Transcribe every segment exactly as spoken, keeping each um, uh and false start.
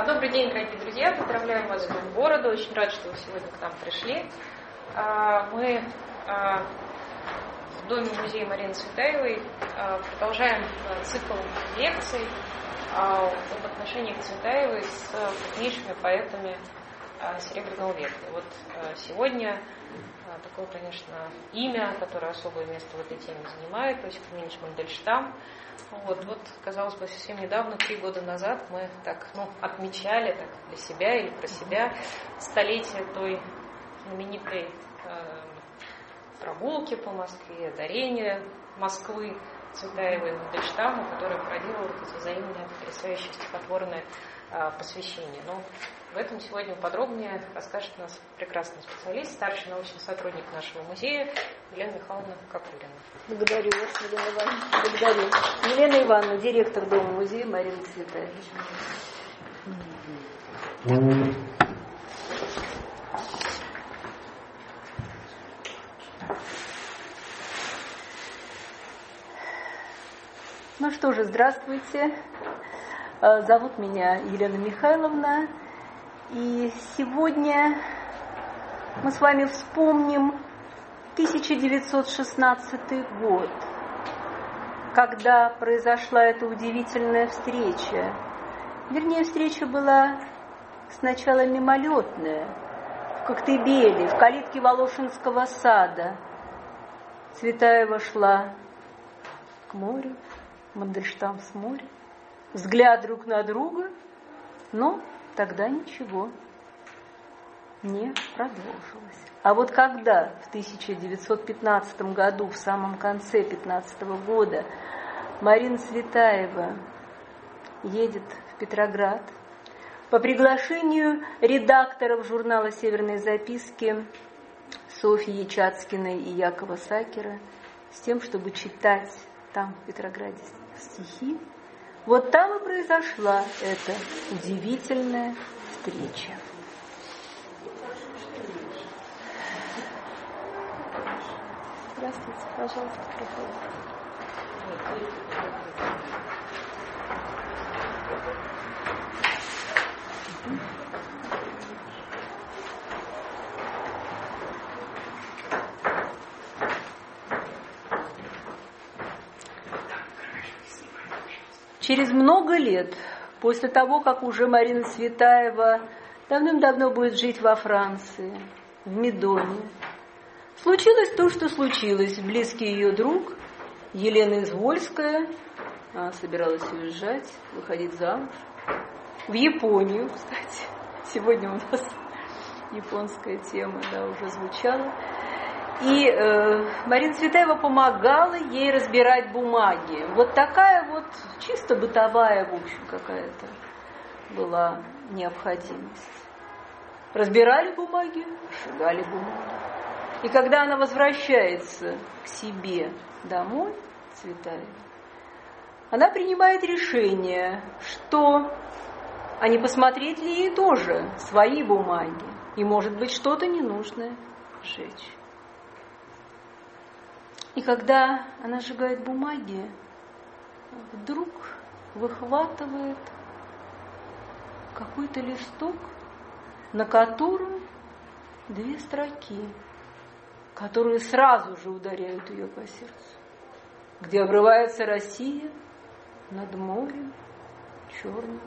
Добрый день, дорогие друзья. Поздравляем вас с Днем города. Очень рад, что вы сегодня к нам пришли. Мы в Доме музея Марины Цветаевой продолжаем цикл лекций об отношениях Цветаевой с крупнейшими поэтами Серебряного века. Вот сегодня такое, конечно, имя, которое особое место в этой теме занимает, Иосиф Фоминович Мандельштам. Вот, вот, казалось бы, совсем недавно, три года назад, мы так, ну, отмечали так, для себя или про себя столетие той знаменитой э, прогулки по Москве, дарения Москвы Цветаевой и Мандельштаму, которая породила вот это взаимное потрясающее стихотворное э, посвящение. Но в этом сегодня подробнее расскажет нас прекрасный специалист, старший научный сотрудник нашего музея Елена Михайловна Кокорина. Благодарю вас, Елена Ивановна. Благодарю. Елена Ивановна, директор Дома музея Марины Цветаевой. Ну что же, здравствуйте. Зовут меня Елена Михайловна. И сегодня мы с вами вспомним тысяча девятьсот шестнадцатый год, когда произошла эта удивительная встреча. Вернее, встреча была сначала мимолетная, в Коктебеле, в калитке Волошинского сада. Цветаева шла к морю, Мандельштам с моря, взгляд друг на друга, но тогда ничего не продолжилось. А вот когда в тысяча девятьсот пятнадцатом году, в самом конце пятнадцатого года, Марина Цветаева едет в Петроград по приглашению редакторов журнала «Северные записки» Софьи Чацкиной и Якова Сакера с тем, чтобы читать там, в Петрограде, стихи, вот там и произошла эта удивительная встреча. Здравствуйте, пожалуйста, проходите. Через много лет, после того, как уже Марина Цветаева давным-давно будет жить во Франции, в Медоне, случилось то, что случилось. Близкий ее друг, Елена Извольская, она собиралась уезжать, выходить замуж, в Японию, кстати. Сегодня у нас японская тема, да, уже звучала. И э, Марина Цветаева помогала ей разбирать бумаги. Вот такая вот чисто бытовая, в общем, какая-то была необходимость. Разбирали бумаги, сжигали бумаги. И когда она возвращается к себе домой, Цветаева, она принимает решение, что, а не посмотреть ли ей тоже свои бумаги, и, может быть, что-то ненужное сжечь. И когда она сжигает бумаги, вдруг выхватывает какой-то листок, на котором две строки, которые сразу же ударяют ее по сердцу, где обрывается Россия над морем черным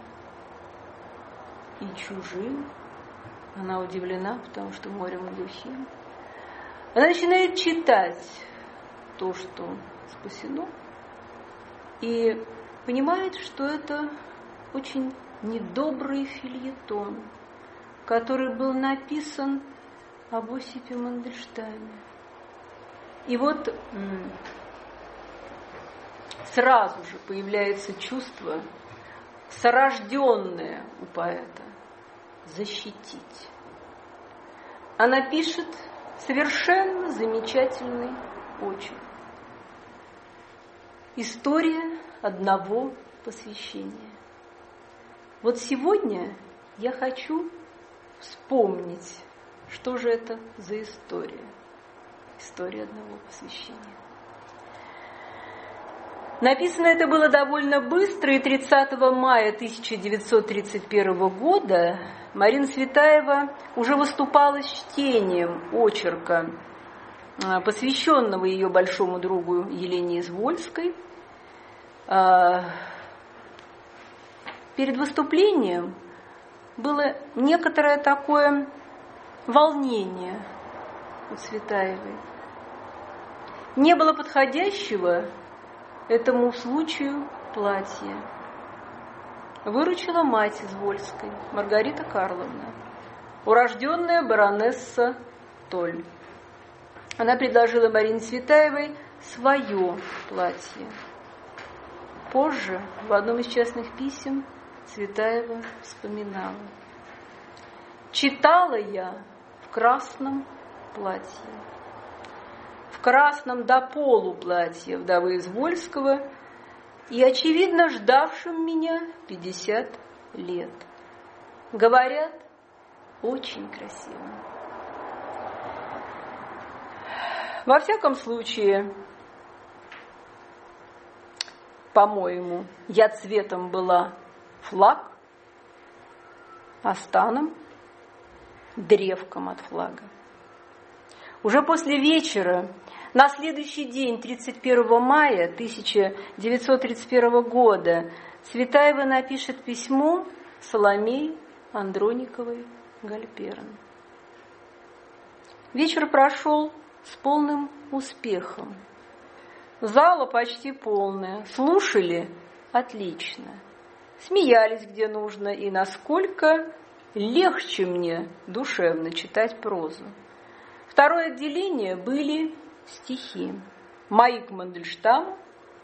и чужим. Она удивлена, потому что морем глухим. Она начинает читать то, что спасено, и понимает, что это очень недобрый фельетон, который был написан об Осипе Мандельштаме. И вот сразу же появляется чувство, сорожденное у поэта, защитить. Она пишет совершенно замечательный очерк. История одного посвящения. Вот сегодня я хочу вспомнить, что же это за история. История одного посвящения. Написано это было довольно быстро, и тридцатого мая тысяча девятьсот тридцать первого года Марина Цветаева уже выступала с чтением очерка, посвященного ее большому другу Елене Извольской. Перед выступлением было некоторое такое волнение у Цветаевой. Не было подходящего этому случаю платья. Выручила мать Извольской, Маргарита Карловна, урожденная баронесса Толь. Она предложила Марине Цветаевой свое платье. Позже, в одном из частных писем, Цветаева вспоминала: «Читала я в красном платье, в красном до полу платье вдовы Извольского и, очевидно, ждавшим меня пятьдесят лет. Говорят, очень красиво». Во всяком случае, по-моему, я цветом была флаг, а станом древком от флага. Уже после вечера, на следующий день, тридцать первого мая тысяча девятьсот тридцать первого года, Цветаева напишет письмо Соломее Андрониковой Гальперн. Вечер прошел с полным успехом. Зала почти полная, слушали отлично, смеялись где нужно, и насколько легче мне душевно читать прозу. Второе отделение были стихи. Мои к Мандельштаму.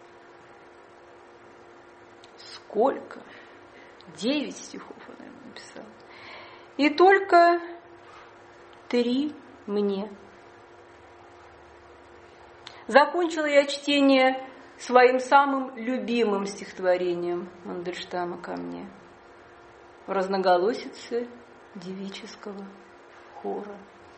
Сколько? Девять стихов она написала. И только три мне. Закончила я чтение своим самым любимым стихотворением Мандельштама ко мне в разноголосице девического хора.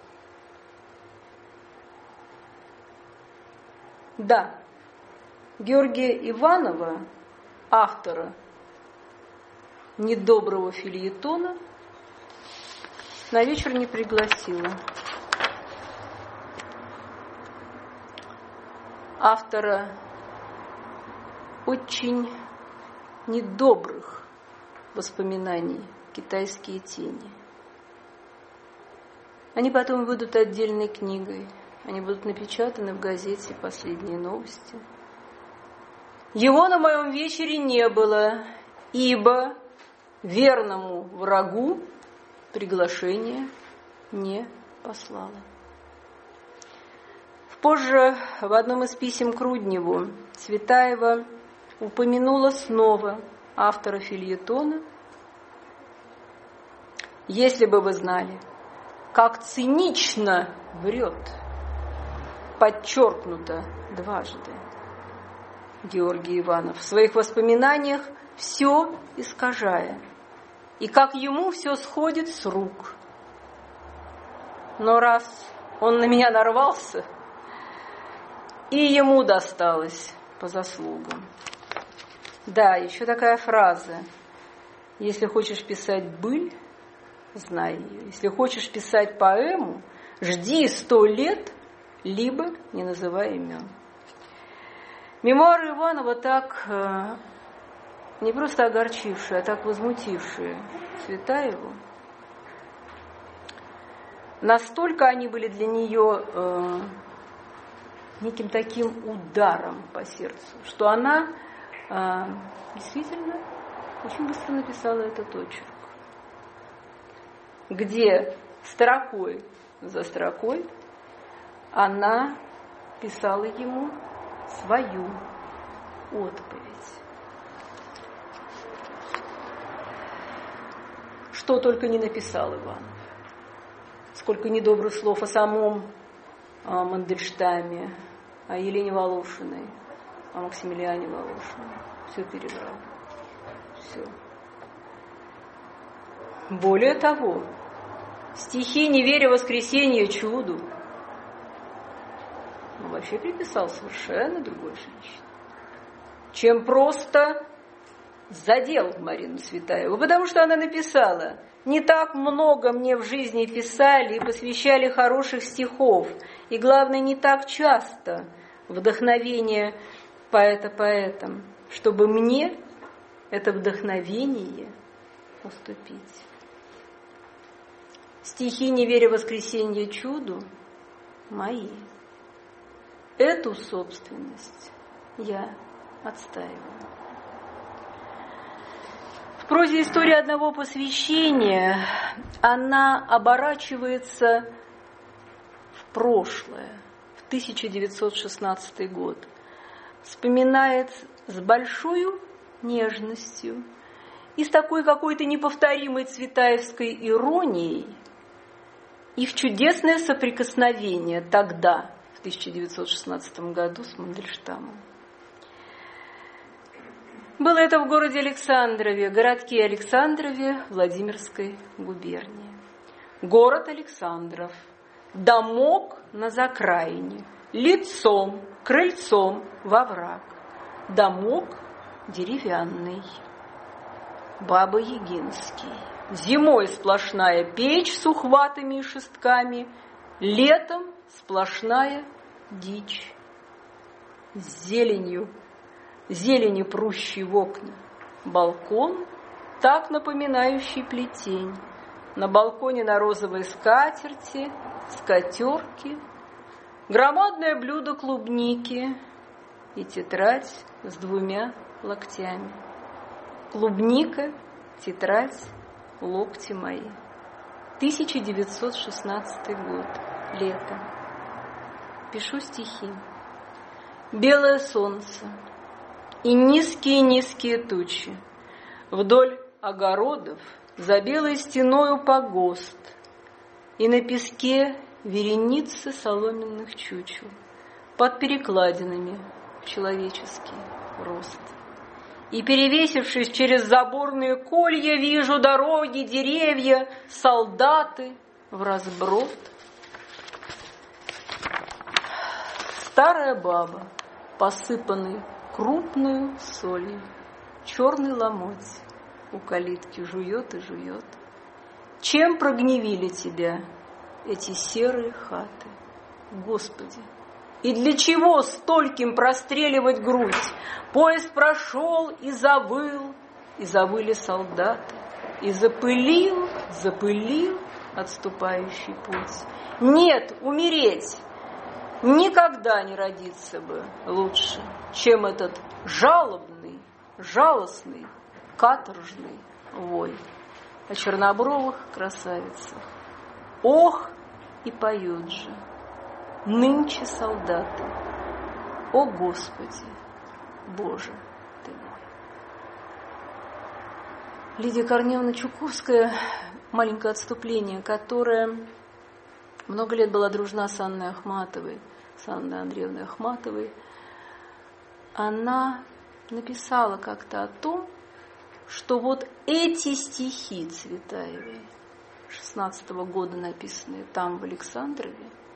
Да, Георгия Иванова, автора недоброго фельетона, на вечер не пригласила. Автора очень недобрых воспоминаний «Китайские тени». Они потом выйдут отдельной книгой. Они будут напечатаны в газете «Последние новости». Его на моем вечере не было, ибо верному врагу приглашение не послала. Позже в одном из писем к Рудневу Цветаева упомянула снова автора фельетона. Если бы вы знали, как цинично врет, подчеркнуто дважды, Георгий Иванов в своих воспоминаниях, все искажая, и как ему все сходит с рук. Но раз он на меня нарвался, и ему досталось по заслугам. Да, еще такая фраза: если хочешь писать быль, знай ее. Если хочешь писать поэму, жди сто лет, либо не называй имен. Мемуары Иванова так э, не просто огорчившие, а так возмутившие Цветаеву. Настолько они были для нее э, неким таким ударом по сердцу, что она э, действительно очень быстро написала этот очерк, где строкой за строкой она писала ему свою отповедь. Что только не написал Иванов. Сколько недобрых слов о самом о Мандельштаме, о Елене Волошиной, о Максимилиане Волошине. Все перебрал. Все. Более того, стихи «Не веря в воскресенье чуду» он вообще приписал совершенно другой женщине. чем просто задел Марину Цветаеву. Потому что она написала: «Не так много мне в жизни писали и посвящали хороших стихов, и, главное, не так часто вдохновение поэта поэтам, чтобы мне это вдохновение уступить». Стихи «Не веря в воскресенье чуду» мои. Эту собственность я отстаиваю. В прозе «История одного посвящения» она оборачивается в прошлое, в тысяча девятьсот шестнадцатый год, вспоминает с большой нежностью и с такой какой-то неповторимой цветаевской иронией их чудесное соприкосновение тогда, в тысяча девятьсот шестнадцатом году, с Мандельштамом. Было это в городе Александрове, городке Александрове Владимирской губернии. Город Александров, домок на закраине, лицом, крыльцом во враг. Домок деревянный, Баба-Ягинский. Зимой сплошная печь с ухватами и шестками, летом сплошная дичь. С зеленью, зелени прущей в окна. Балкон, так напоминающий плетень. На балконе на розовой скатерти, скатерки, громадное блюдо клубники и тетрадь с двумя локтями. Клубника, тетрадь, локти мои. тысяча девятьсот шестнадцатый год, лето. Пишу стихи. Белое солнце и низкие-низкие тучи. Вдоль огородов за белой стеною погост, и на песке вереницы соломенных чучел, под перекладинами в человеческий рост. И, перевесившись через заборные колья, вижу дороги, деревья, солдаты вразброд. Старая баба, посыпанный крупную солью, черный ломоть у калитки жует и жует. Чем прогневили тебя эти серые хаты, Господи? И для чего стольким простреливать грудь? Поезд прошел и завыл, и завыли солдаты, и запылил, запылил отступающий путь. Нет, умереть никогда не родиться бы лучше, чем этот жалобный, жалостный, каторжный вой о чернобровых красавицах. Ох, и поют же нынче солдаты: о Господи, Боже ты мой. Лидия Корнеевна Чуковская, маленькое отступление, которая много лет была дружна с Анной Ахматовой, с Анной Андреевной Ахматовой, она написала как-то о том, что вот эти стихи Цветаевой шестнадцатого года, написанные там, в Александрове,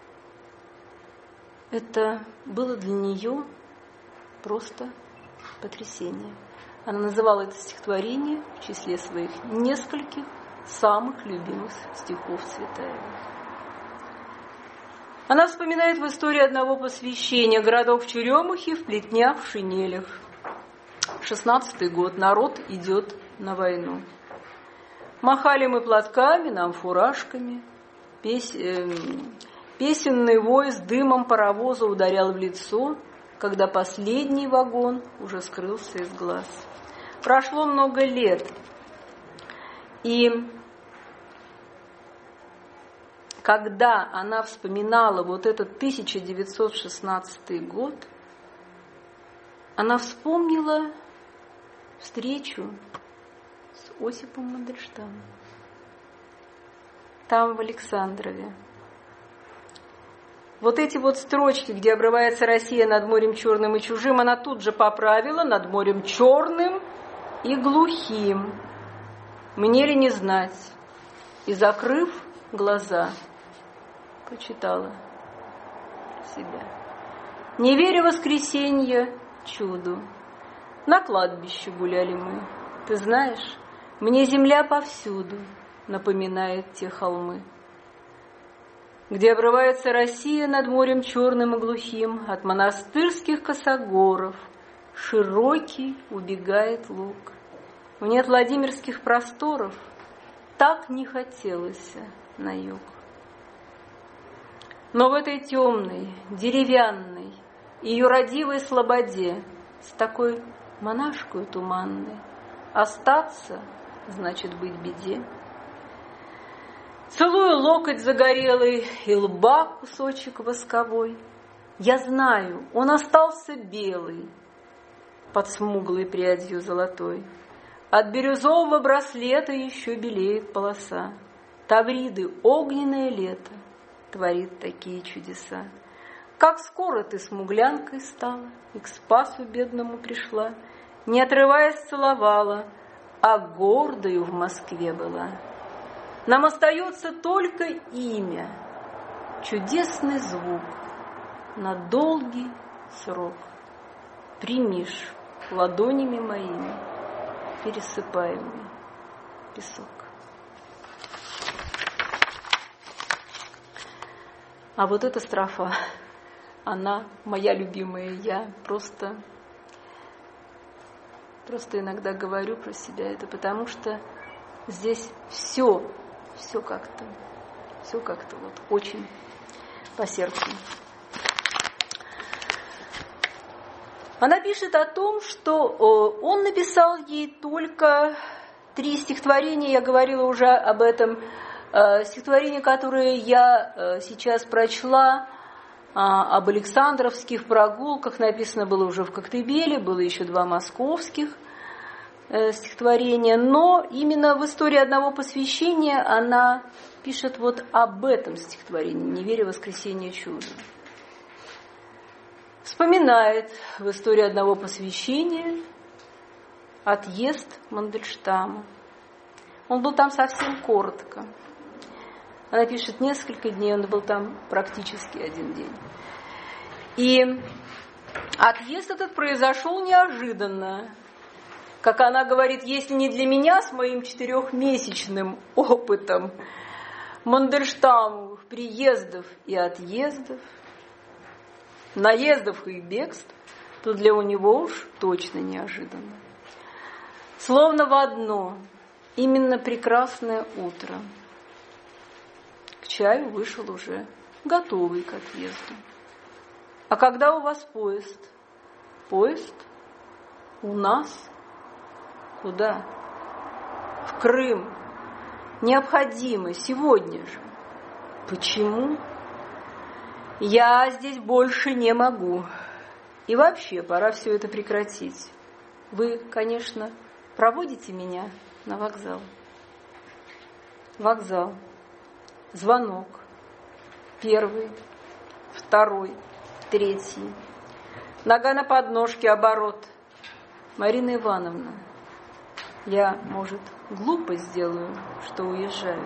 это было для нее просто потрясение. Она называла это стихотворение в числе своих нескольких самых любимых стихов Цветаевой. Она вспоминает в истории одного посвящения городок в Черемухе, в плетнях, в шинелях. Шестнадцатый год, народ идет на войну. Махали мы платками, нам фуражками. Пес... Песенный вой с дымом паровоза ударял в лицо, когда последний вагон уже скрылся из глаз. Прошло много лет, и когда она вспоминала вот этот тысяча девятьсот шестнадцатый год, она вспомнила встречу с Осипом Мандельштамом там, в Александрове. Вот эти вот строчки, где обрывается Россия над морем черным и чужим, она тут же поправила: над морем черным и глухим. Мне ли не знать? И, закрыв глаза, почитала себя. Не веря в воскресенье чуду, На кладбище гуляли мы. Ты знаешь, мне земля повсюду напоминает те холмы, где обрывается Россия над морем черным и глухим, от монастырских косогоров широкий убегает луг. Мне от Владимирских просторов так не хотелось на юг. Но в этой темной, деревянной и юродивой слободе с такой монашкою туманной остаться значит быть беде. Целую локоть загорелый и лба кусочек восковой. Я знаю, он остался белый под смуглой прядью золотой. От бирюзового браслета еще белеет полоса. Тавриды огненное лето творит такие чудеса. Как скоро ты смуглянкой стала и к спасу бедному пришла, не отрываясь целовала, а гордою в Москве была. Нам остается только имя, чудесный звук на долгий срок. Примишь ладонями моими пересыпаемый песок. А вот эта строфа, она моя любимая. Я просто, просто иногда говорю про себя это, потому что здесь все, все как-то, все как-то вот очень по сердцу. Она пишет о том, что он написал ей только три стихотворения, я говорила уже об этом, стихотворения, которые я сейчас прочла, об Александровских прогулках, написано было уже в Коктебеле, было еще два московских стихотворения, но именно в истории одного посвящения она пишет вот об этом стихотворении «Не веря в воскресенье чуда». Вспоминает в истории одного посвящения отъезд Мандельштама. Он был там совсем коротко. Она пишет, несколько дней, он был там практически один день. И отъезд этот произошел неожиданно. Как она говорит, если не для меня с моим четырехмесячным опытом Мандельштамовых приездов и отъездов, наездов и бегств, то для у него уж точно неожиданно. Словно в одно, именно прекрасное утро. К чаю вышел уже готовый к отъезду. А когда у вас поезд? Поезд? У нас? Куда? В Крым. Необходимо, сегодня же. Почему? Я здесь больше не могу. И вообще, пора все это прекратить. Вы, конечно, проводите меня на вокзал. Вокзал. Звонок. Первый, второй, третий. Нога на подножке, оборот. Марина Ивановна, я, может, глупо сделаю, что уезжаю.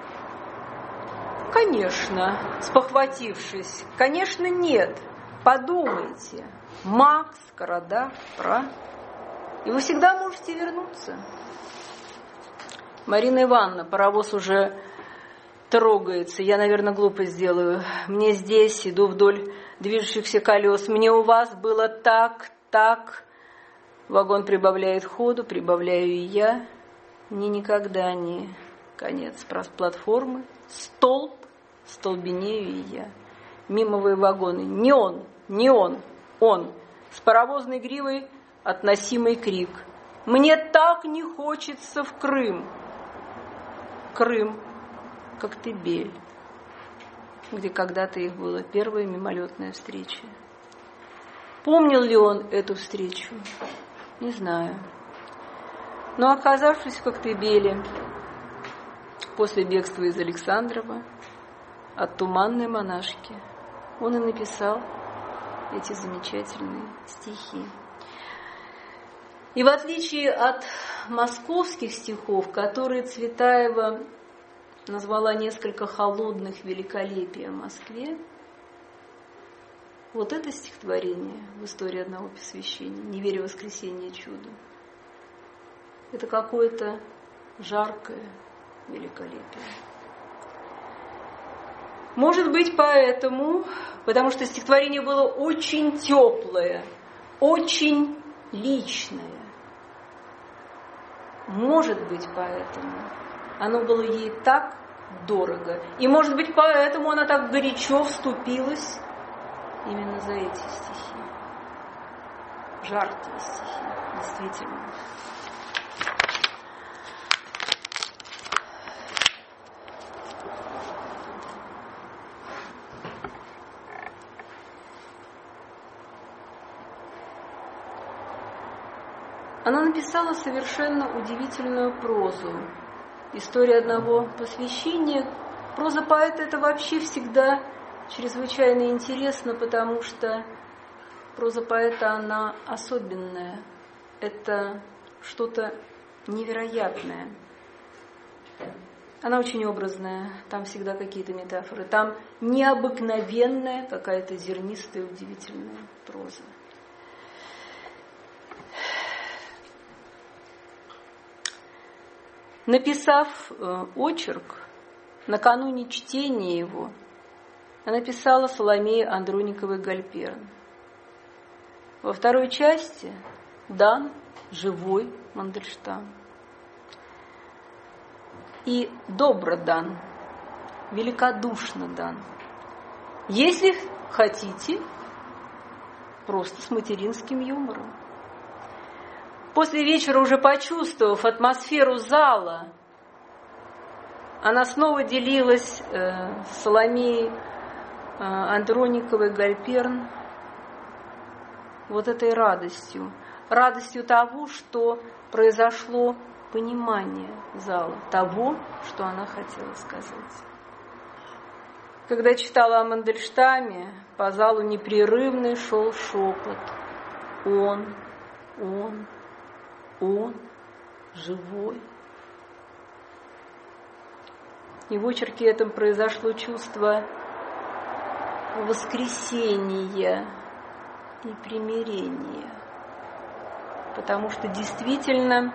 Конечно, спохватившись, конечно, нет. Подумайте. Макс, Карадах, Пра. И вы всегда можете вернуться. Марина Ивановна, паровоз уже трогается. Я, наверное, глупо сделаю. Мне здесь, иду вдоль движущихся колес. Мне у вас было так, так. Вагон прибавляет ходу, прибавляю и я. Мне никогда не конец платформы. Столб, столбенею и я. Мимовые вагоны. Не он, не он, он. С паровозной гривой относимый крик. Мне так не хочется в Крым. Крым, Коктебель, где когда-то их была первая мимолетная встреча. Помнил ли он эту встречу? Не знаю. Но, оказавшись в Коктебеле после бегства из Александрова от туманной монашки, он и написал эти замечательные стихи. И в отличие от московских стихов, которые Цветаева назвала несколько холодных великолепий о Москве, Вот это стихотворение в истории одного посвящения, «Не веря в воскресенье чуду», это какое-то жаркое великолепие. Может быть, поэтому, потому что стихотворение было очень теплое, очень личное. Может быть, поэтому оно было ей так дорого. И, может быть, поэтому она так горячо вступилась именно за эти стихи. Жаркие стихи, действительно. Она написала совершенно удивительную прозу. История одного посвящения. Проза поэта — это вообще всегда чрезвычайно интересно, потому что проза поэта, она особенная. Это что-то невероятное. Она очень образная, там всегда какие-то метафоры. Там необыкновенная какая-то зернистая, удивительная проза. Написав э, очерк, накануне чтения его, она писала Соломее Андрониковой Гальперн. Во второй части дан живой Мандельштам. И добро дан, великодушно дан. Если хотите, просто с материнским юмором. После вечера, уже почувствовав атмосферу зала, она снова делилась э, с Соломеей э, Андрониковой Гальперн вот этой радостью. Радостью того, что произошло понимание зала, того, что она хотела сказать. Когда читала о Мандельштаме, по залу непрерывный шел шепот. Он, он, он живой. И в очерке этом произошло чувство воскресения и примирения. Потому что действительно,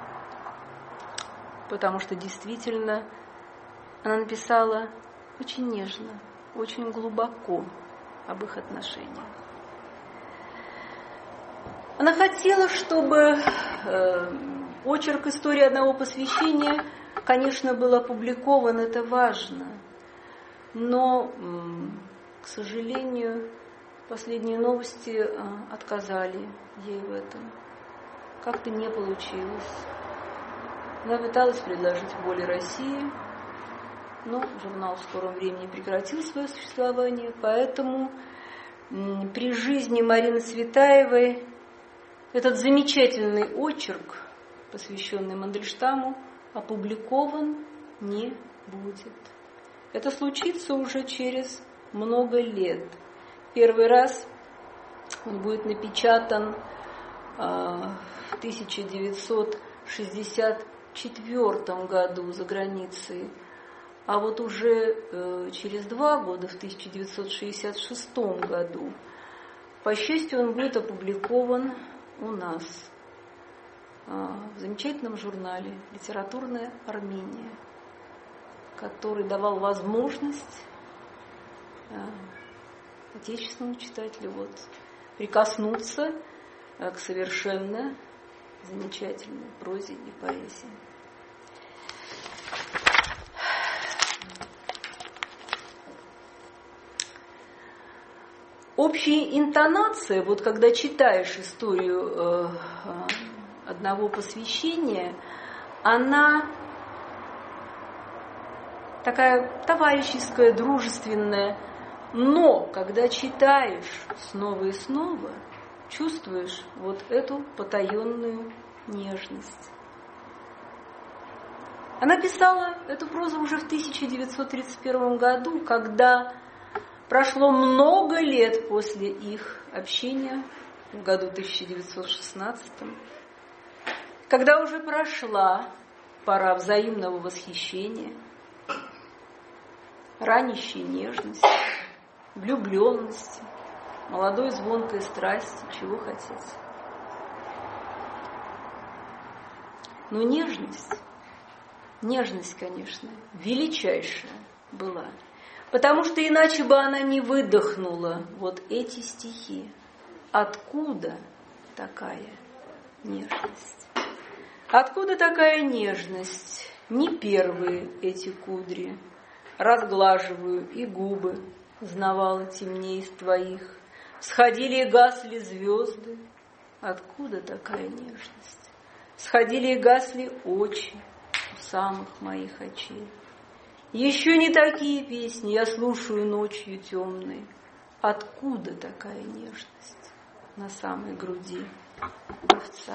потому что действительно она написала очень нежно, очень глубоко об их отношениях. Она хотела, чтобы э, очерк «История одного посвящения», конечно, был опубликован, это важно, но, э, к сожалению, последние новости э, отказали ей в этом. Как-то не получилось. Она пыталась предложить в «Воле России», но журнал в скором времени прекратил свое существование, поэтому э, при жизни Марины Цветаевой этот замечательный очерк, посвященный Мандельштаму, опубликован не будет. Это случится уже через много лет. Первый раз он будет напечатан э, в тысяча девятьсот шестьдесят четвёртом году за границей, а вот уже э, через два года, в тысяча девятьсот шестьдесят шестом году, по счастью, он будет опубликован у нас в замечательном журнале «Литературная Армения», который давал возможность отечественному читателю вот прикоснуться к совершенно замечательной прозе и поэзии. Общая интонация, вот когда читаешь историю э, одного посвящения, она такая товарищеская, дружественная, но когда читаешь снова и снова, чувствуешь вот эту потаенную нежность. Она писала эту прозу уже в тысяча девятьсот тридцать первом году, когда прошло много лет после их общения, в году тысяча девятьсот шестнадцатом, когда уже прошла пора взаимного восхищения, ранящей нежности, влюбленности, молодой звонкой страсти, чего хотите. Но нежность, нежность, конечно, величайшая была. Потому что иначе бы она не выдохнула вот эти стихи. Откуда такая нежность? Откуда такая нежность? Не первые эти кудри. Разглаживаю и губы, знавала темней из твоих. Сходили и гасли звезды. Откуда такая нежность? Сходили и гасли очи у самых моих очей. Еще не такие песни я слушаю ночью темной. Откуда такая нежность на самой груди певца?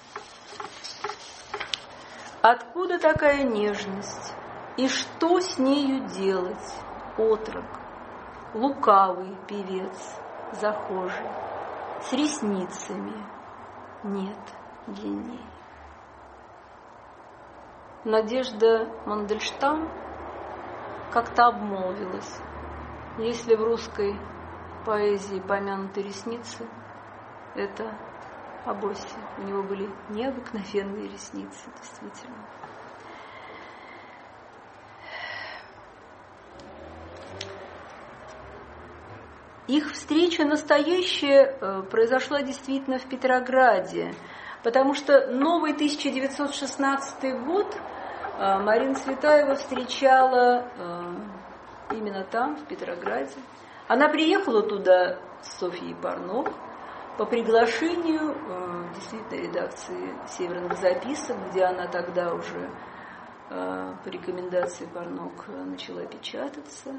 Откуда такая нежность? И что с нею делать, отрок, лукавый певец, захожий, с ресницами нет длинней? Надежда Мандельштам как-то обмолвилась: если в русской поэзии помянуты ресницы, это Абоси. У него были необыкновенные ресницы, действительно. Их встреча настоящая произошла действительно в Петрограде, потому что новый тысяча девятьсот шестнадцатый год Марина Цветаева встречала именно там, в Петрограде. Она приехала туда с Софьей Парнок по приглашению действительно редакции «Северных записок», где она тогда уже по рекомендации Парнок начала печататься.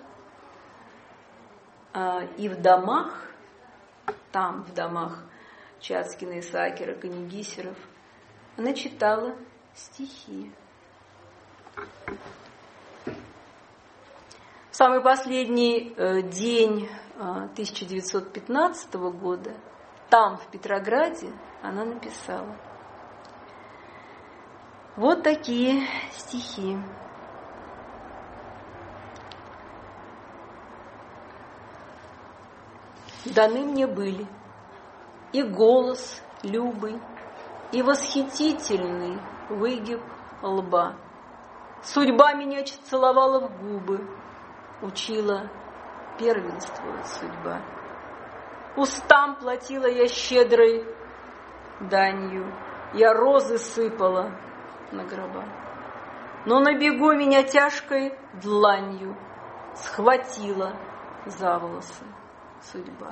И в домах, там в домах Чацкина, Исаакера, Канегисеров, она читала стихи. В самый последний день тысяча девятьсот пятнадцатого года там, в Петрограде, она написала вот такие стихи. Даны мне были и голос любый, и восхитительный выгиб лба. Судьба меня целовала в губы, учила первенствовать судьба. Устам платила я щедрой данью, я розы сыпала на гроба. Но на бегу меня тяжкой дланью схватила за волосы судьба.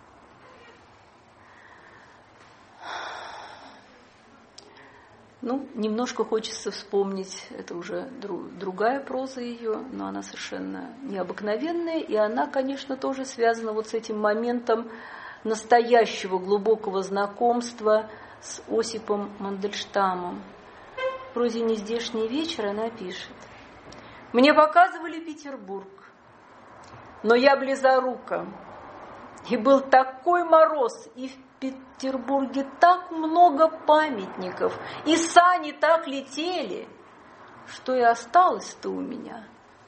Ну, немножко хочется вспомнить, это уже другая проза ее, но она совершенно необыкновенная, и она, конечно, тоже связана вот с этим моментом настоящего глубокого знакомства с Осипом Мандельштамом. В прозе «Нездешний вечер» она пишет: «Мне показывали Петербург, но я близорука, и был такой мороз, и в Петербурге так много памятников, и сани так летели, что и осталось-то у меня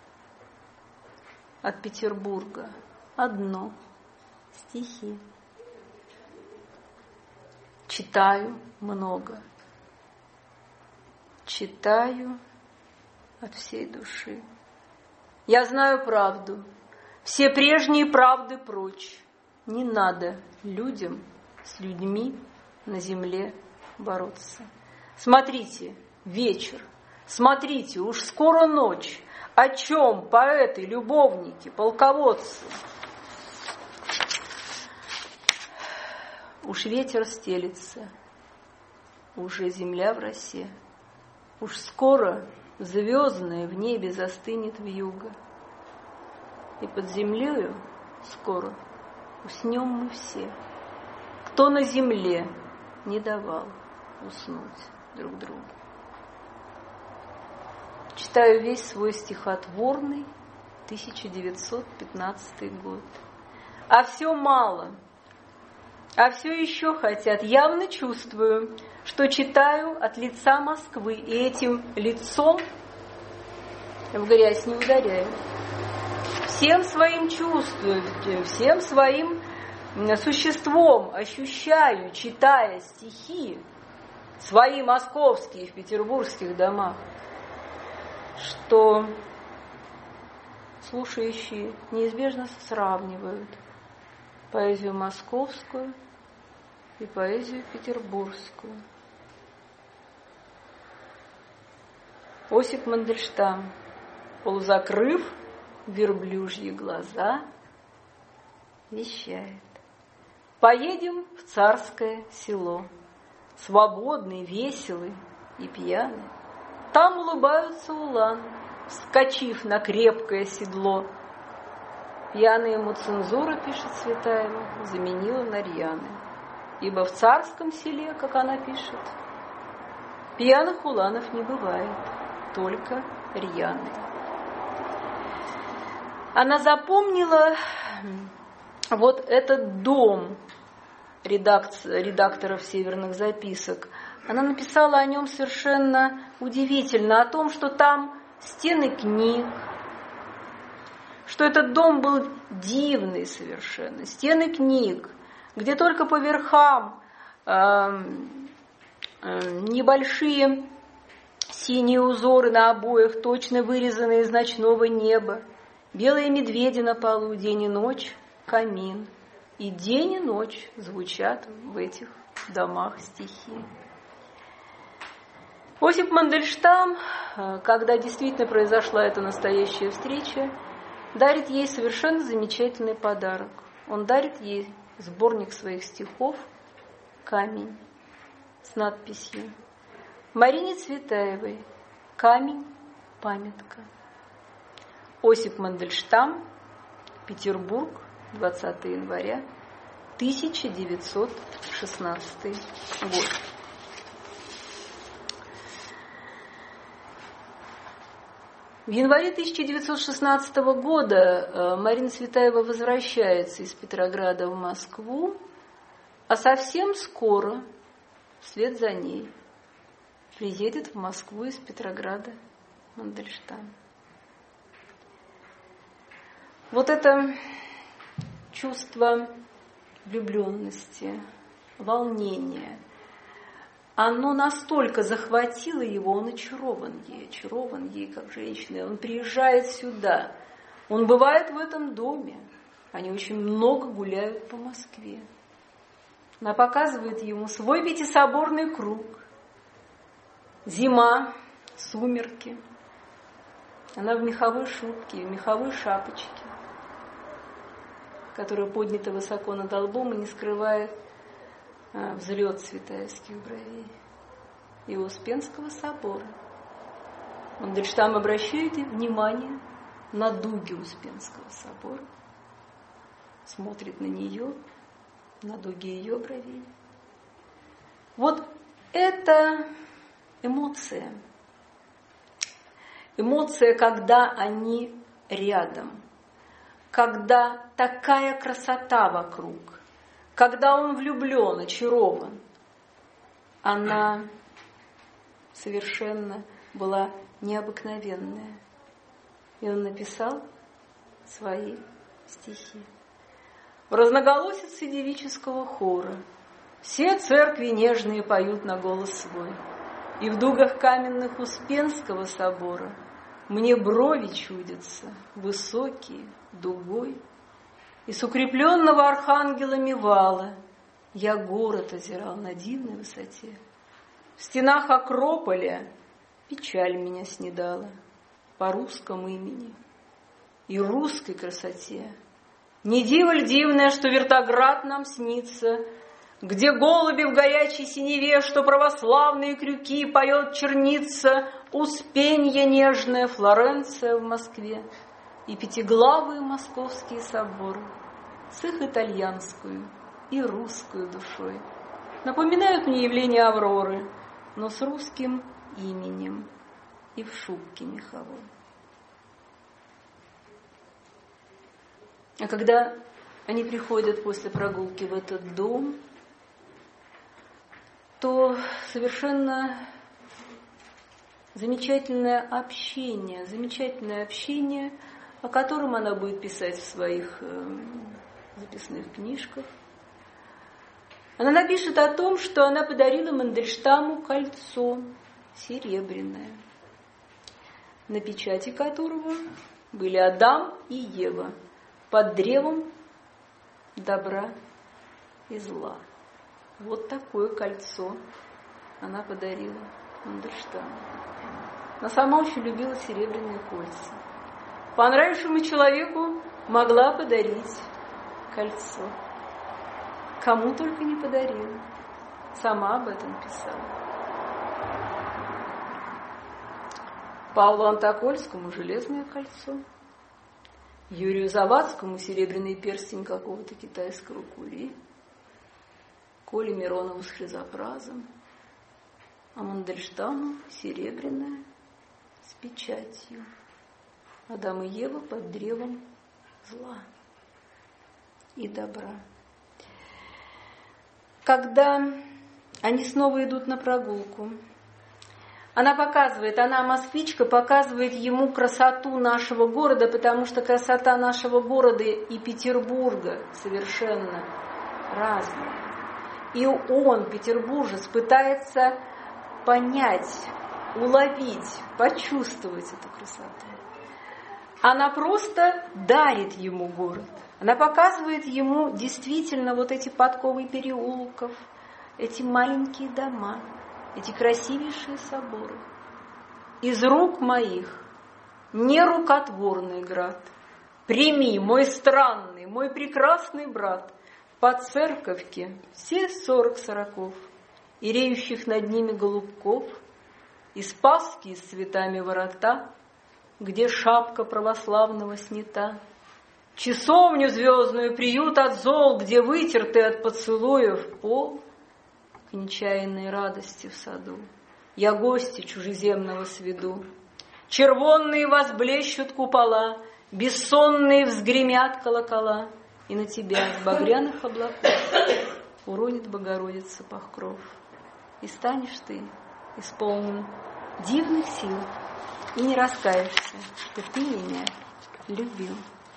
от Петербурга одно — стихи. Читаю много, читаю от всей души. Я знаю правду, все прежние правды прочь. Не надо людям с людьми на земле бороться. Смотрите, вечер, смотрите, уж скоро ночь. О чем поэты, любовники, полководцы? Уж ветер стелется, уже земля в росе. Уж скоро звездное в небе застынет вьюга. И под землею скоро уснем мы все, кто на земле не давал уснуть друг другу. Читаю весь свой стихотворный тысяча девятьсот пятнадцатый год. А все мало, а все еще хотят. Явно чувствую, что читаю от лица Москвы, и этим лицом в грязь не ударяю. Всем своим чувствую, всем своим существом ощущаю, читая стихи, свои московские в петербургских домах, что слушающие неизбежно сравнивают поэзию московскую и поэзию петербургскую. Осип Мандельштам, полузакрыв верблюжьи глаза, вещает: поедем в царское село, свободный, веселый и пьяный. Там улыбаются уланы, вскочив на крепкое седло. Пьяная ему цензура, пишет Цветаева, заменила на рьяны. Ибо в царском селе, как она пишет, пьяных уланов не бывает, только рьяные. Она запомнила вот этот дом редакторов «Северных записок». Она написала о нем совершенно удивительно, о том, что там стены книг, что этот дом был дивный совершенно, стены книг, где только по верхам э, э, небольшие синие узоры на обоях, точно вырезанные из ночного неба, белые медведи на полу, день и ночь, камин. И день и ночь звучат в этих домах стихи. Осип Мандельштам, когда действительно произошла эта настоящая встреча, дарит ей совершенно замечательный подарок. Он дарит ей сборник своих стихов «Камень» с надписью Марине Цветаевой «Камень. Памятка». Осип Мандельштам, Петербург, двадцатого января тысяча девятьсот шестнадцатый год. В январе тысяча девятьсот шестнадцатого года Марина Цветаева возвращается из Петрограда в Москву, а совсем скоро, вслед за ней, приедет в Москву из Петрограда Мандельштам. Вот это чувство влюбленности, волнения, оно настолько захватило его, он очарован ей, очарован ей как женщина. Он приезжает сюда, он бывает в этом доме, они очень много гуляют по Москве. Она показывает ему свой пятисоборный круг. Зима, сумерки. Она в меховой шубке, в меховой шапочке, которая поднята высоко над лбом и не скрывает а, взлет цветаевских бровей и Успенского собора. Мандельштам обращает внимание на дуги Успенского собора, смотрит на нее, на дуги ее бровей. Вот это эмоция. Эмоция, когда они рядом, когда такая красота вокруг, когда он влюблен, очарован. Она совершенно была необыкновенная. И он написал свои стихи. В разноголосице девического хора все церкви нежные поют на голос свой, и в дугах каменных Успенского собора мне брови чудятся, высокие, дугой, и с укрепленного архангелами вала я город озирал на дивной высоте. В стенах Акрополя печаль меня снедала по русскому имени и русской красоте. Не диво ль дивное, что Вертоград нам снится, где голуби в горячей синеве, что православные крюки поет черница, Успенье нежная, Флоренция в Москве и пятиглавые московские соборы с их итальянскую и русскую душой напоминают мне явление Авроры, но с русским именем и в шубке меховой. А когда они приходят после прогулки в этот дом, то совершенно замечательное общение, замечательное общение, о котором она будет писать в своих э, записных книжках, Она напишет о том, что она подарила Мандельштаму кольцо серебряное, на печати которого были Адам и Ева под древом добра и зла. Вот такое кольцо она подарила Мандельштаму. Она сама очень любила серебряные кольца. Понравившему человеку могла подарить кольцо. Кому только не подарила. Сама об этом писала. Павлу Антокольскому железное кольцо. Юрию Завадскому серебряный перстень какого-то китайского кули. Коле Миронову с хризопразом. А Мандельштаму серебряное с печатью. Адам и Ева под древом зла и добра. Когда они снова идут на прогулку, она показывает, она, москвичка, показывает ему красоту нашего города, потому что красота нашего города и Петербурга совершенно разная. И он, петербуржец, пытается понять, уловить, почувствовать эту красоту. Она просто дарит ему город. Она показывает ему действительно вот эти подковы переулков, эти маленькие дома, эти красивейшие соборы. Из рук моих нерукотворный град, прими, мой странный, мой прекрасный брат, по церковке все сорок сороков, и реющих над ними голубков, и спасские с цветами ворота, где шапка православного снята, часовню звездную, приют от зол, где вытертый от поцелуев пол, к нечаянной радости в саду я гости чужеземного сведу. Червонные возблещут купола, бессонные взгремят колокола, и на тебя с багряных облаков уронит Богородица покров. И станешь ты исполнен дивных сил, и не раскаешься, что ты меня любил.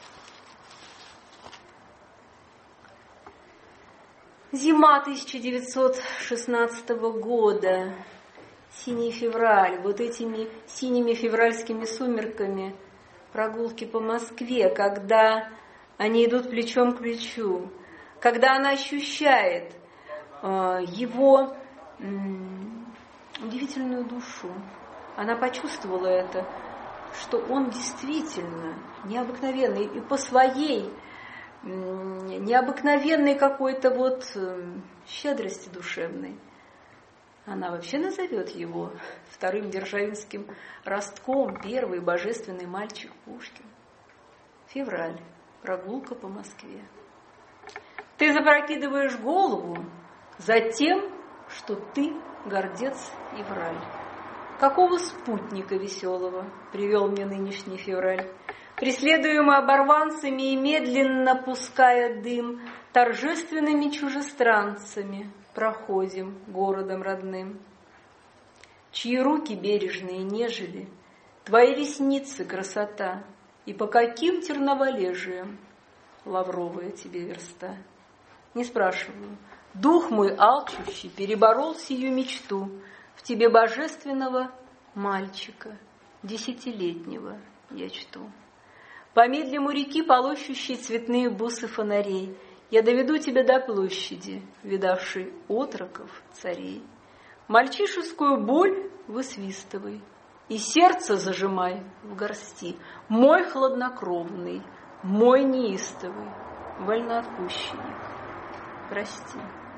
Зима тысяча девятьсот шестнадцатого года, синий февраль, вот этими синими февральскими сумерками прогулки по Москве, когда они идут плечом к плечу, когда она ощущает э, его э, удивительную душу. Она почувствовала это, что он действительно необыкновенный и по своей э, необыкновенной какой-то вот э, щедрости душевной. Она вообще назовет его вторым державинским ростком, первый божественный мальчик Пушкин. Февраль. Прогулка по Москве. Ты запрокидываешь голову за тем, что ты гордец и враль. Какого спутника веселого привел мне нынешний февраль? Преследуемый оборванцами и медленно пуская дым, торжественными чужестранцами проходим городом родным. Чьи руки бережные нежели, твои ресницы красота, и по каким терноволежиям лавровая тебе верста. Не спрашиваю, дух мой алчущий переборол сию мечту в тебе божественного мальчика, десятилетнего я чту. Помедлим у реки, полощущей цветные бусы фонарей, я доведу тебя до площади, видавшей отроков царей. Мальчишескую боль высвистывай, и сердце зажимай в горсти. Мой хладнокровный, мой неистовый, вольноотпущенник, прости.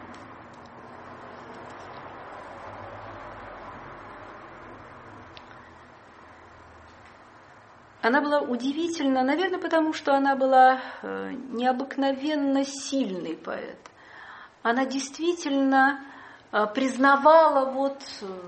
Она была удивительна, наверное, потому что она была необыкновенно сильный поэт. Она действительно признавала вот...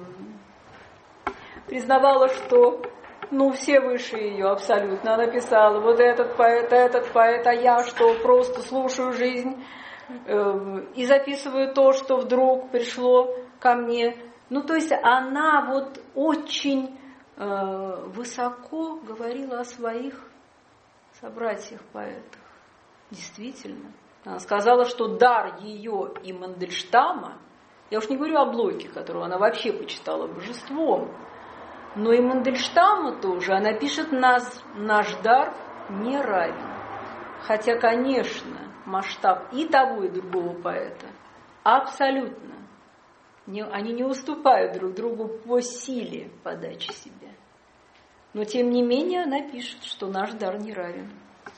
признавала, что ну, все выше ее абсолютно. Она писала, вот этот поэт, этот поэт, а я что, просто слушаю жизнь э, и записываю то, что вдруг пришло ко мне. Ну, то есть она вот очень э, высоко говорила о своих собратьях-поэтах. Действительно, Она сказала, что дар ее и Мандельштама, я уж не говорю о Блоке, которого она вообще почитала божеством, но и Мандельштама тоже, она пишет, нас, наш дар не равен. Хотя, конечно, масштаб и того, и другого поэта абсолютно, не, они не уступают друг другу по силе подачи себя. Но, тем не менее, она пишет, что наш дар не равен.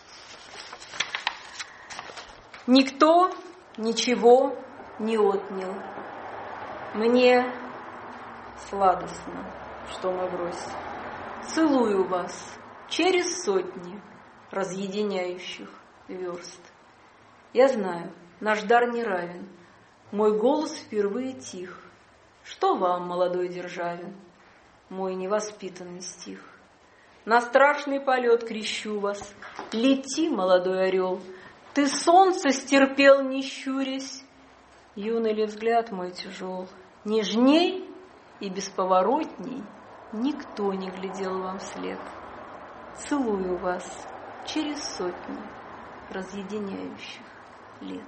Никто ничего не отнял. Мне сладостно, что мы врозь. Целую вас через сотни разъединяющих верст. Я знаю, наш дар не равен. Мой голос впервые тих. Что вам, молодой Державин? Мой невоспитанный стих. На страшный полет крещу вас. Лети, молодой орел. Ты солнце стерпел, не щурясь. Юный ли взгляд мой тяжел. Нежней и бесповоротней никто не глядел вам вслед. Целую вас через сотни разъединяющих лет.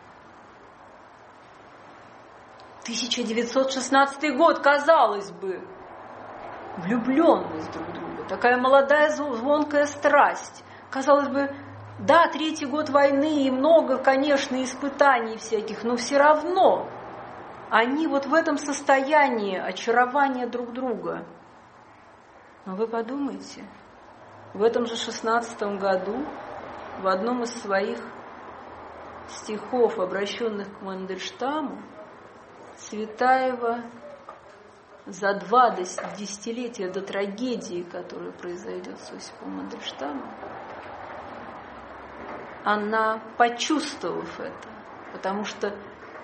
тысяча девятьсот шестнадцатый год, казалось бы, влюбленность друг в друга, такая молодая звонкая страсть. Казалось бы, да, третий год войны и много, конечно, испытаний всяких, но все равно они вот в этом состоянии очарования друг друга. Но вы подумайте, в этом же шестнадцатом году в одном из своих стихов, обращенных к Мандельштаму, Цветаева за два десятилетия до трагедии, которая произойдет с Осипом Мандельштамом, она, почувствовав это, потому что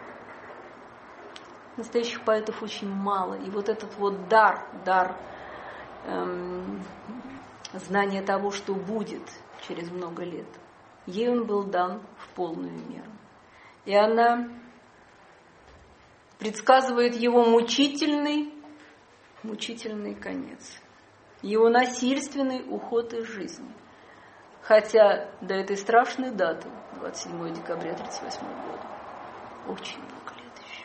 настоящих поэтов очень мало, и вот этот вот дар, дар эм, знания того, что будет через много лет, ей он был дан в полную меру. И она предсказывает его мучительный, мучительный конец, его насильственный уход из жизни. Хотя до этой страшной даты, двадцать седьмого декабря тысяча девятьсот тридцать восьмого года, очень много лет еще.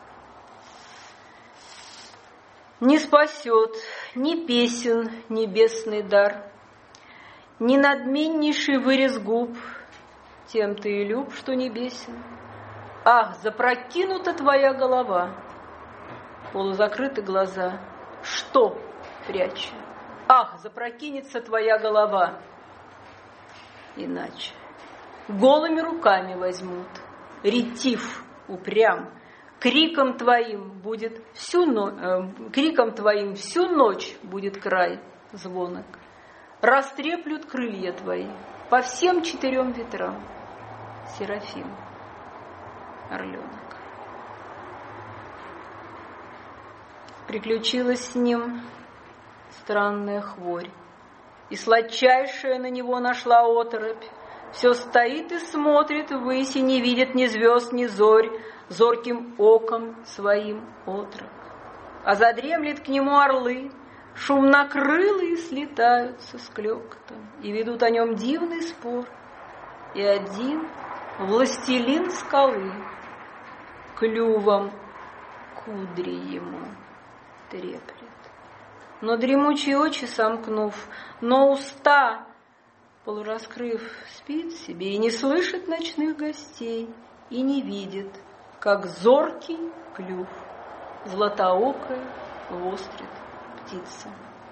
Не спасет ни песен небесный дар, ни надменнейший вырез губ, тем ты и люб, что небесен. Ах, запрокинута твоя голова, полузакрыты глаза, что пряча? Ах, запрокинется твоя голова, иначе голыми руками возьмут, ретив упрям, криком твоим будет всю но... э, криком твоим всю ночь будет край звонок, растреплют крылья твои по всем четырем ветрам, Серафим, орленок. Приключилась с ним странная хворь, и сладчайшая на него нашла оторопь. Все стоит и смотрит ввысь, и не видит ни звезд, ни зорь, зорким оком своим отрок. А задремлет к нему орлы, шумнокрылые слетаются с клёкотом, и ведут о нем дивный спор. И один властелин скалы клювом кудри ему треплет. Но дремучие очи сомкнув, но уста полураскрыв, спит себе и не слышит ночных гостей, и не видит, как зоркий клюв златоокая вострит птица.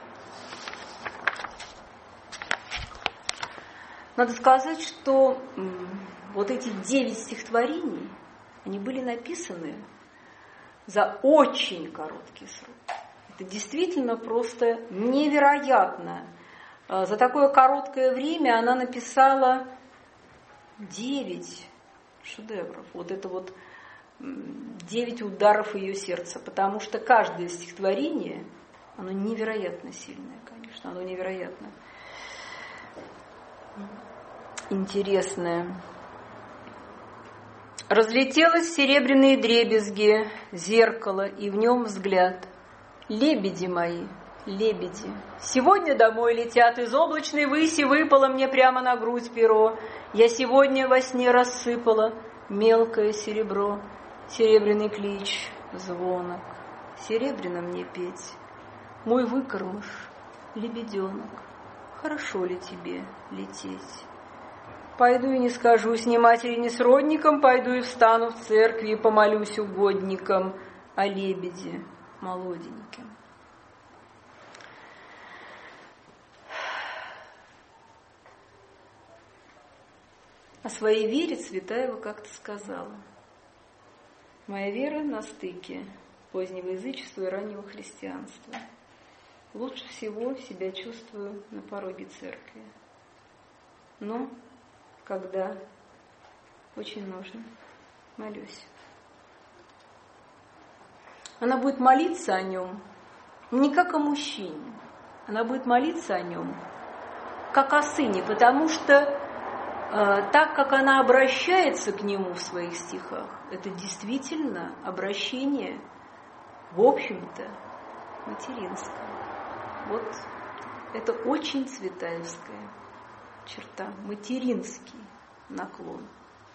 Надо сказать, что вот эти девять стихотворений, они были написаны за очень короткий срок. Это действительно просто невероятно. За такое короткое время она написала девять шедевров. Вот это вот девять ударов ее сердца. Потому что каждое стихотворение, оно невероятно сильное, конечно. Оно невероятно интересное. Разлетелось серебряные дребезги, зеркало, и в нем взгляд. Лебеди мои, лебеди. Сегодня домой летят из облачной выси, выпало мне прямо на грудь перо. Я сегодня во сне рассыпала мелкое серебро, серебряный клич, звонок. Серебряно мне петь, мой выкормыш, лебеденок. Хорошо ли тебе лететь? Пойду и не скажусь ни матери, ни сродникам, пойду и встану в церкви и помолюсь угодникам о лебеде молоденьким. О своей вере Цветаева как-то сказала: «Моя вера на стыке позднего язычества и раннего христианства. Лучше всего себя чувствую на пороге церкви. Но когда очень нужно, молюсь». Она будет молиться о нем не как о мужчине, она будет молиться о нем как о сыне, потому что так как она обращается к нему в своих стихах, это действительно обращение, в общем-то, материнское. Вот это очень цветаевская черта, материнский наклон.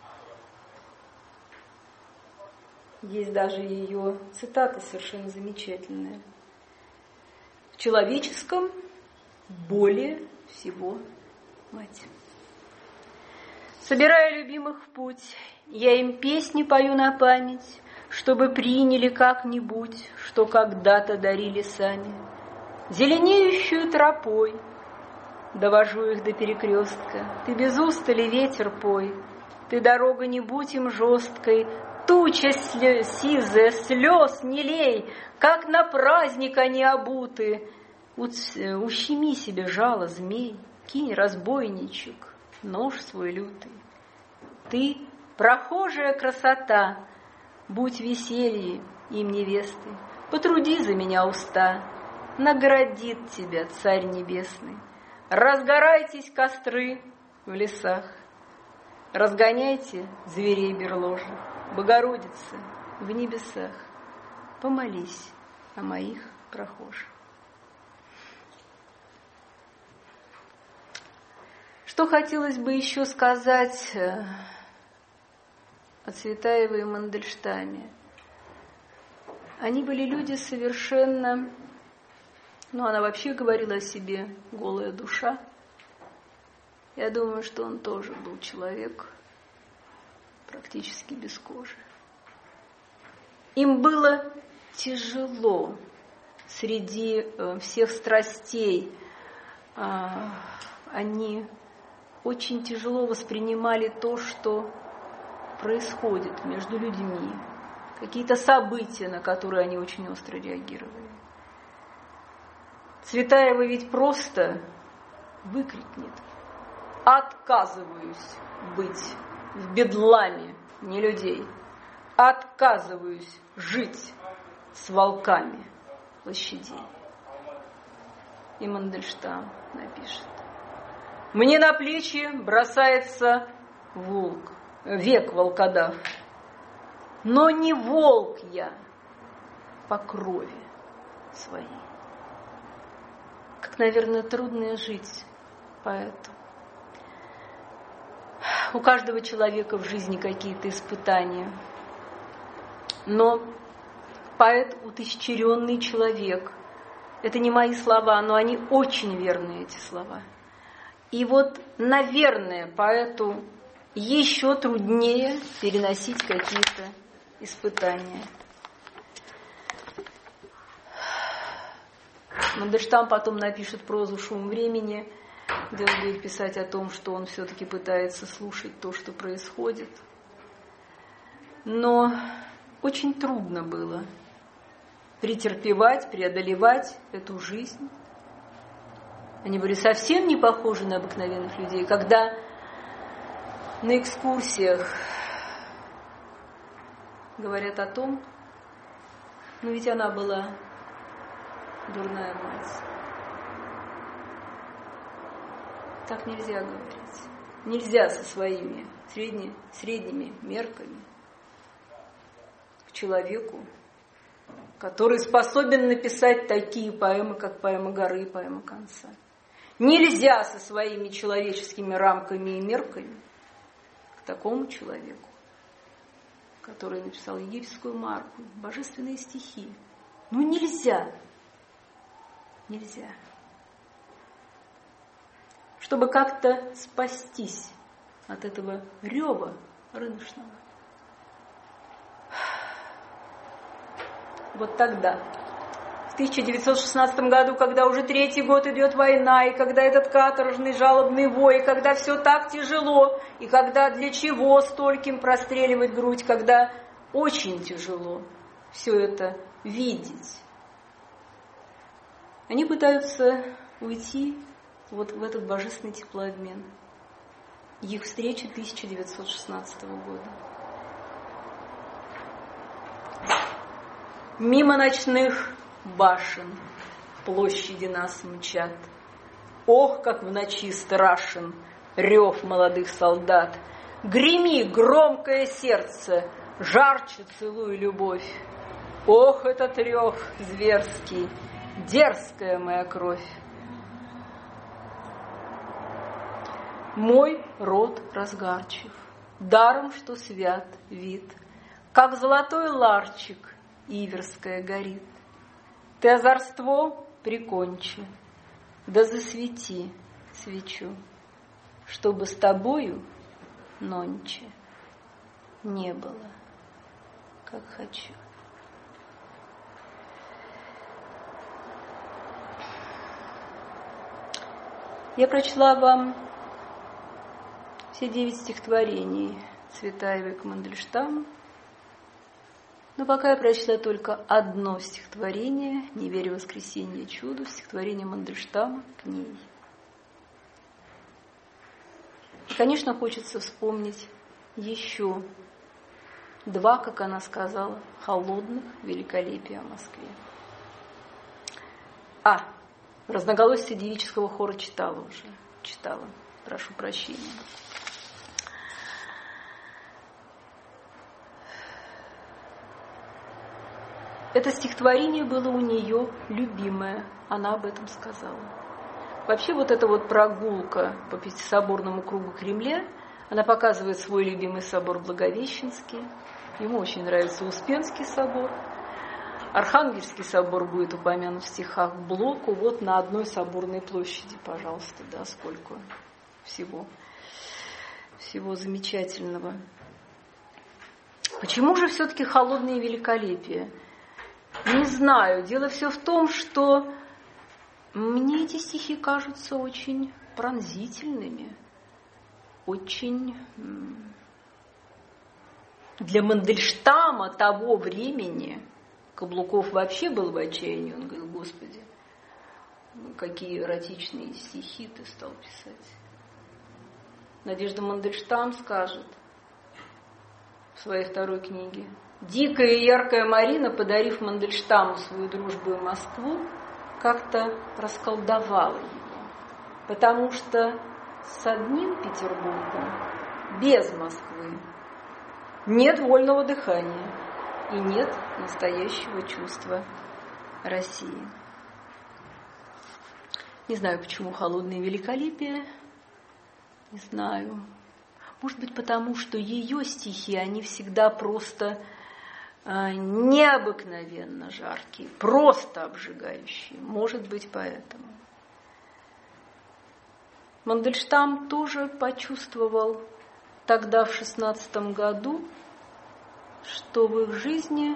Есть даже ее цитата совершенно замечательная. В человеческом более всего мать. Собирая любимых в путь, я им песни пою на память, чтобы приняли как-нибудь, что когда-то дарили сами. Зеленеющую тропой довожу их до перекрестка. Ты без устали ветер пой, ты дорога не будь им жесткой, туча сизая, слез не лей, как на праздник они обуты. Ущеми себе жало, змей, кинь, разбойничек, нож свой лютый. Ты, прохожая красота, будь веселье им невестой, потруди за меня уста, наградит тебя Царь Небесный. Разгорайтесь костры в лесах, разгоняйте зверей берложных, Богородица в небесах, помолись о моих прохожих. Что хотелось бы еще сказать о Цветаевой и Мандельштаме? Они были люди совершенно... Ну, она вообще говорила о себе голая душа. Я думаю, что он тоже был человек практически без кожи. Им было тяжело среди всех страстей. Они очень тяжело воспринимали то, что происходит между людьми, какие-то события, на которые они очень остро реагировали. Цветаева ведь просто выкрикнет: «Отказываюсь быть в бедламе не людей, отказываюсь жить с волками площадей». И Мандельштам напишет: «Мне на плечи бросается волк, век волкодав, но не волк я по крови своей». Как, наверное, трудно жить поэту. У каждого человека в жизни какие-то испытания. Но поэт утысячеренный человек. Это не мои слова, но они очень верные, эти слова. И вот, наверное, поэту еще труднее переносить какие-то испытания. Мандельштам потом напишет прозу «Шум времени», где он будет писать о том, что он все-таки пытается слушать то, что происходит. Но очень трудно было претерпевать, преодолевать эту жизнь. Они были совсем не похожи на обыкновенных людей. Когда на экскурсиях говорят о том, ну ведь она была дурная мать. Так нельзя говорить. Нельзя со своими средне, средними мерками к человеку который способен написать такие поэмы, как поэма горы и поэма конца. Нельзя со своими человеческими рамками и мерками к такому человеку, который написал египетскую марку, божественные стихи. Ну нельзя. Нельзя. Чтобы как-то спастись от этого рева рыночного. Вот тогда, в тысяча девятьсот шестнадцатом году, когда уже третий год идет война, и когда этот каторжный жалобный вой, и когда все так тяжело, и когда для чего стольким простреливать грудь, когда очень тяжело все это видеть, они пытаются уйти вот в этот божественный теплообмен. Их встреча тысяча девятьсот шестнадцатого года. Мимо ночных башен площади нас мчат. Ох, как в ночи страшен рев молодых солдат. Греми, громкое сердце, жарче целуй любовь. Ох, этот рев зверский, дерзкая моя кровь. Мой род разгарчив, даром, что свят вид, как золотой ларчик иверская горит. Ты озорство прикончи, да засвети свечу, чтобы с тобою нонче не было, как хочу. Я прочла вам все девять стихотворений Цветаевой к Мандельштаму, но пока я прочла только одно стихотворение «Не верю в воскресенье и чуду», стихотворение Мандельштама к ней. И, конечно, хочется вспомнить еще два, как она сказала, холодных великолепия о Москве. А, разноголосие девического хора читала уже. Читала, прошу прощения. Это стихотворение было у нее любимое, она об этом сказала. Вообще вот эта вот прогулка по пятисоборному кругу Кремля, она показывает свой любимый собор Благовещенский, ему очень нравится Успенский собор, Архангельский собор будет упомянут в стихах к блоку, вот на одной соборной площади, пожалуйста, да, сколько всего, всего замечательного. Почему же все-таки холодные великолепия? Не знаю. Дело все в том, что мне эти стихи кажутся очень пронзительными, очень... Для Мандельштама того времени, Каблуков вообще был в отчаянии, он говорил: Господи, какие эротичные стихи ты стал писать. Надежда Мандельштам скажет в своей второй книге: дикая и яркая Марина, подарив Мандельштаму свою дружбу и Москву, как-то расколдовала его, потому что с одним Петербургом, без Москвы, нет вольного дыхания и нет настоящего чувства России. Не знаю, почему холодные великолепия, не знаю. Может быть, потому что ее стихи, они всегда просто э, необыкновенно жаркие, просто обжигающие. Может быть, поэтому. Мандельштам тоже почувствовал тогда, в шестнадцатом году, что в их жизни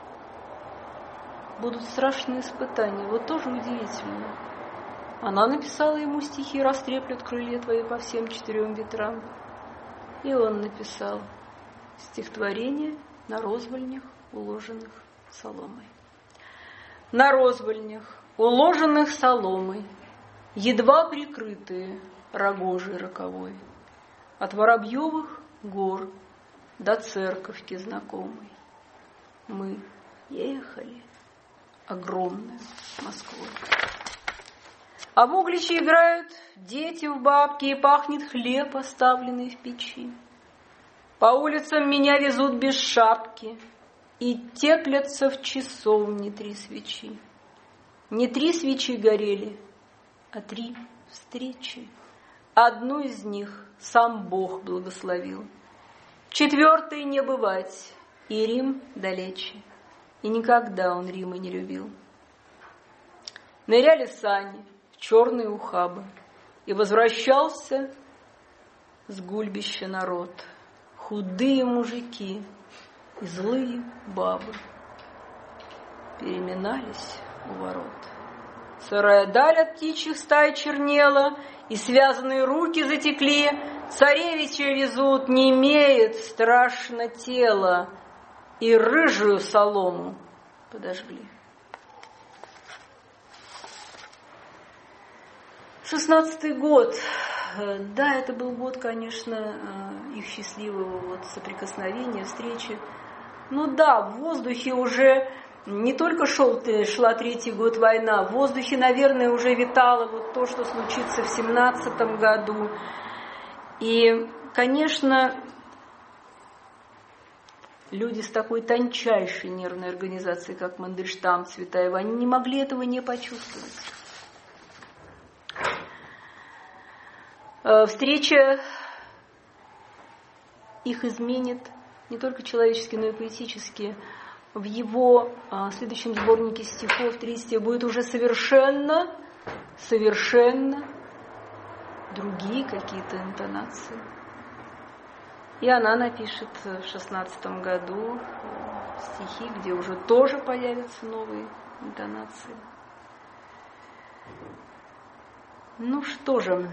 будут страшные испытания. Вот тоже удивительно. Она написала ему стихи «Растреплют крылья твои по всем четырем ветрам». И он написал стихотворение «На розвольнях, уложенных соломой». На розвольнях, уложенных соломой, едва прикрытые рогожей роковой, от Воробьевых гор до церковки знакомой, мы ехали огромной Москвой. А в Угличе играют дети в бабки, и пахнет хлеб, оставленный в печи. По улицам меня везут без шапки, и теплятся в часовне три свечи. Не три свечи горели, а три встречи. Одну из них сам Бог благословил. Четвертой не бывать, и Рим далече. И никогда он Рима не любил. Ныряли сани в черные ухабы, и возвращался с гульбища народ. Худые мужики и злые бабы переминались у ворот. Сырая даль от птичьих стай чернела, и связанные руки затекли. Царевича везут, не имеет страшно тело, и рыжую солому подожгли. Шестнадцатый год. Да, это был год, конечно, их счастливого вот соприкосновения, встречи. Ну да, в воздухе уже не только шел, шла третий год война, в воздухе, наверное, уже витало вот то, что случится в семнадцатом году. И, конечно, люди с такой тончайшей нервной организацией, как Мандельштам, Цветаева, они не могли этого не почувствовать. Встреча их изменит не только человечески, но и поэтически. В его а, следующем сборнике стихов «Тристия» будет уже совершенно, совершенно другие какие-то интонации. И она напишет в шестнадцатом году стихи, где уже тоже появятся новые интонации. Ну что же,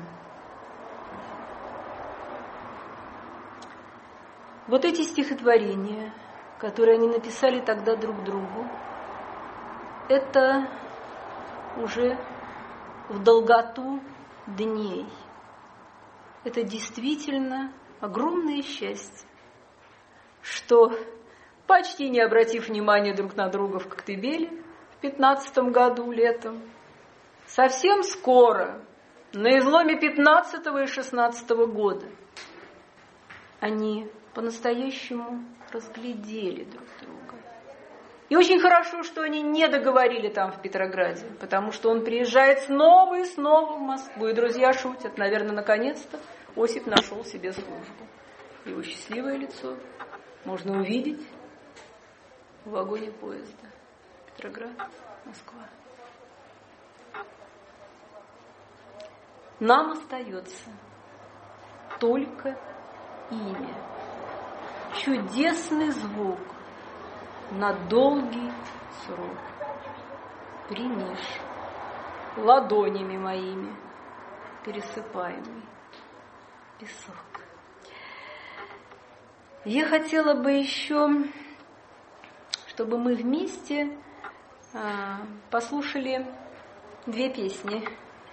вот эти стихотворения, которые они написали тогда друг другу, это уже в долготу дней. Это действительно огромное счастье, что, почти не обратив внимания друг на друга в Коктебеле в пятнадцатом году летом, совсем скоро, на изломе пятнадцатого и шестнадцатого года, они по-настоящему разглядели друг друга. И очень хорошо, что они не договорили там в Петрограде, потому что он приезжает снова и снова в Москву, и друзья шутят. Наверное, наконец-то Осип нашел себе службу. Его счастливое лицо можно увидеть в вагоне поезда. Петроград, Москва. Нам остается только имя. Чудесный звук на долгий срок. Примешь ладонями моими пересыпаемый песок. Я хотела бы еще, чтобы мы вместе а, послушали две песни.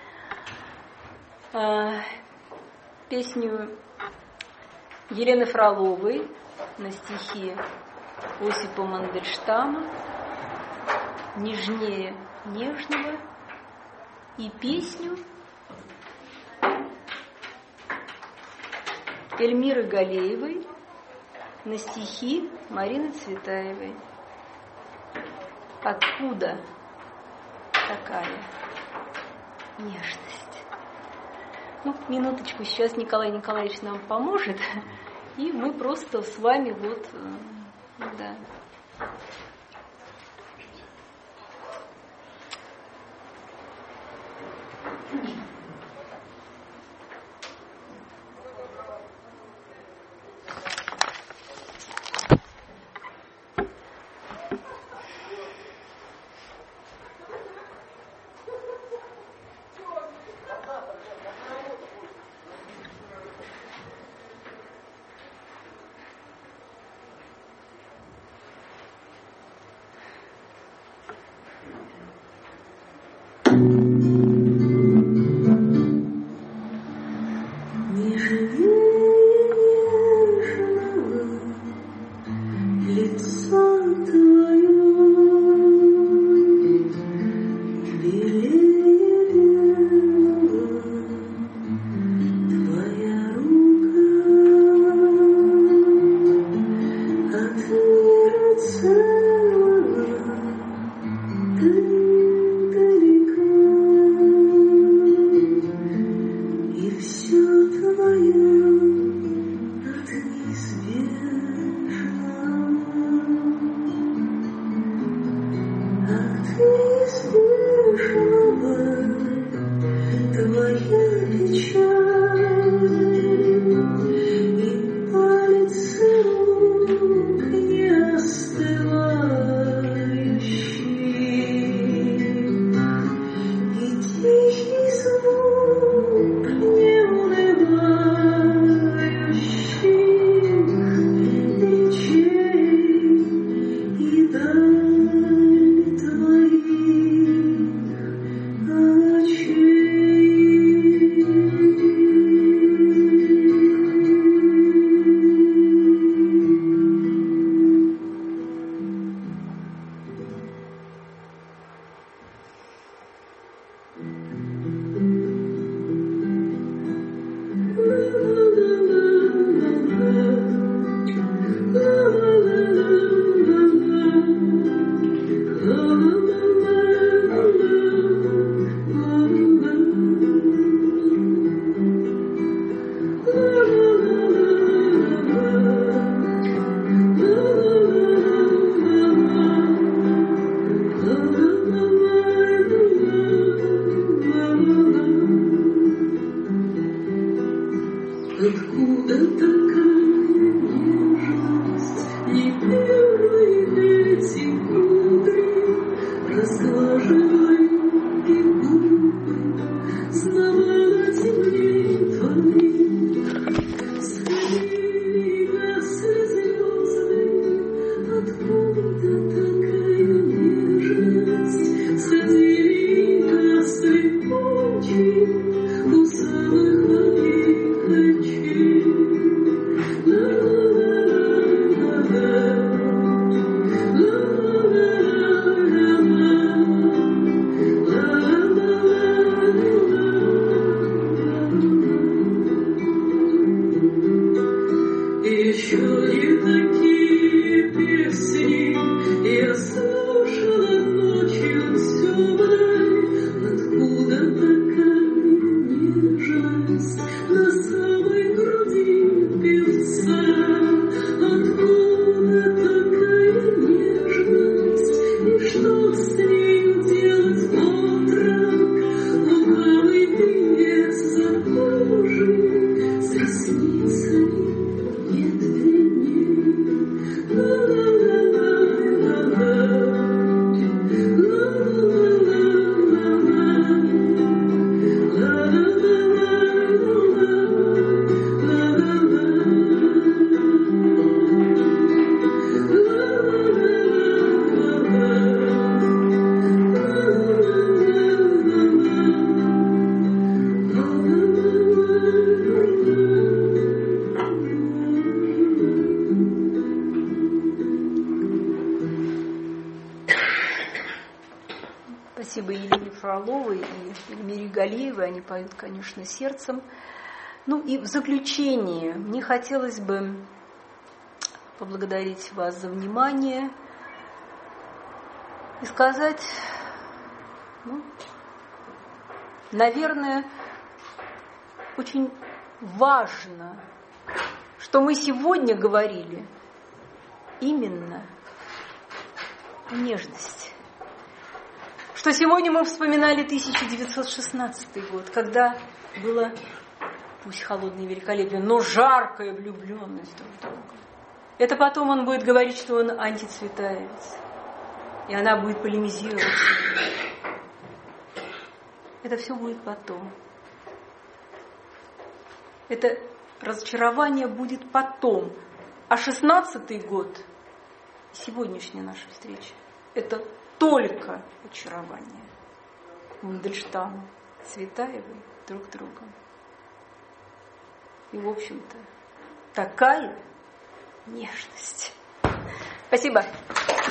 А, песню Елены Фроловой на стихи Осипа Мандельштама «Нежнее нежного» и песню Эльмиры Галеевой на стихи Марины Цветаевой. Откуда такая нежность? Ну, минуточку, сейчас Николай Николаевич нам поможет, и мы просто с вами вот, да. Сердце Спасибо Елене Фроловой и Эльмире Галиевой, они поют, конечно, сердцем. Ну и в заключение мне хотелось бы поблагодарить вас за внимание и сказать, ну, наверное, очень важно, что мы сегодня говорили именно о нежности. Что сегодня мы вспоминали тысяча девятьсот шестнадцатый год, когда было, пусть холодное великолепие, но жаркая влюбленность друг в друга. Это потом он будет говорить, что он антицветаевец. И она будет полемизировать. Это все будет потом. Это разочарование будет потом. А шестнадцатый год, сегодняшняя наша встреча, это только очарование. Мандельштама, Цветаевой друг другом. И, в общем-то, такая нежность. Спасибо.